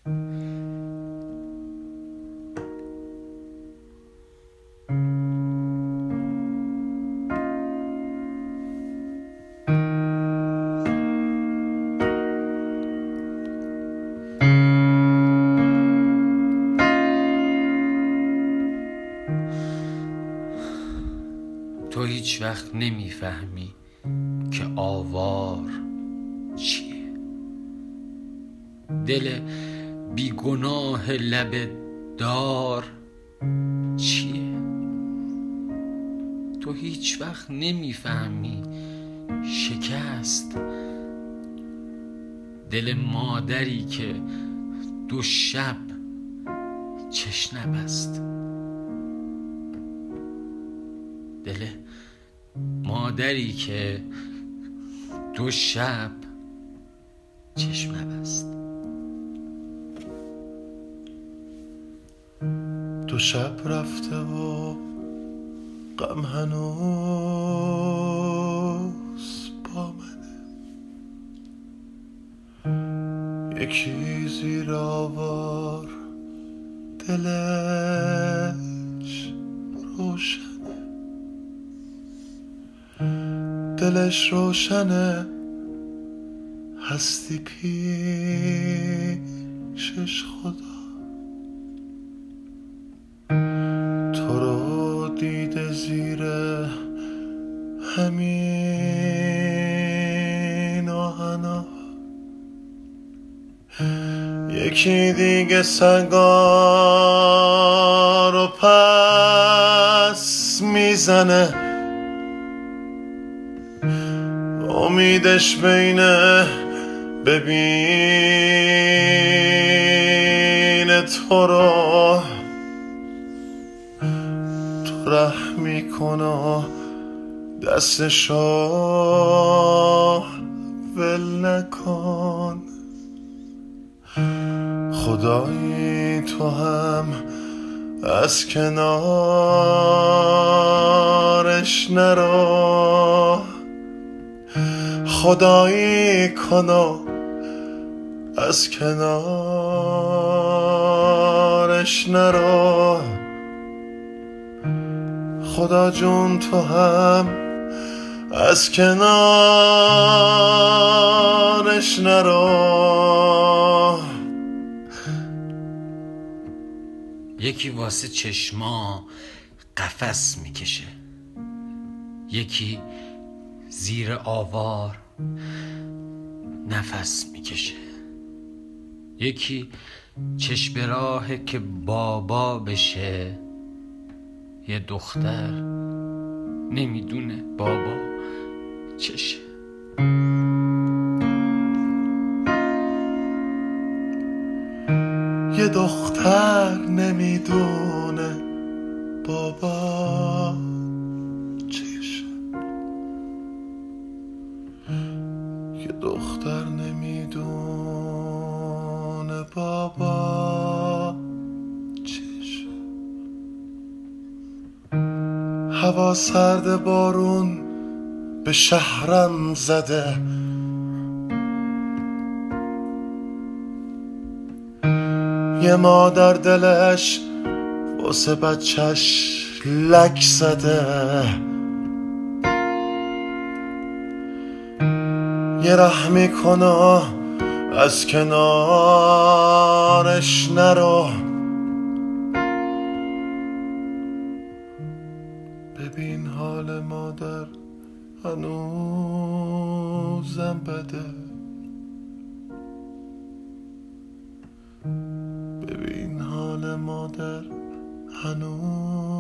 تو هیچ وقت نمیفهمی که آوار چیه، دل بیگناه لب دار چیه. تو هیچ وقت نمیفهمی شکست دل مادری که 2 شب چش نبست، دل مادری که 2 شب چشم نبست. 2 شب رفته و غم هنوز با منه، یکی زیر آوار دلش روشنه، دلش روشنه، هستی پیشش خدا. تو رو دیده زیر همین آهنا، یکی دیگه سنگا رو پس میزنه، امیدش بینه ببینه تو رو، تو رحم میکنه دستشو ول نکن. خدایی تو هم از کنارش نرو، خدایی کنو از کنارش نرو. خدا جون تو هم از کنارش نرو. یکی واسه چشما قفس میکشه، یکی زیر آوار نفس میکشه، یکی چشم راهه که بابا بشه، یه دختر نمیدونه بابا چشه. یه دختر نمیدونه بابا چشه، یه دختر نمیدونه بابا چشه. هوا سرد، بارون به شهرم زده، یه مادر دلش واسه بچهش لک زده، یه رحمی کنه از کنارش نرو. ببین حال مادر هنوزم بده، ببین حال مادر هنوز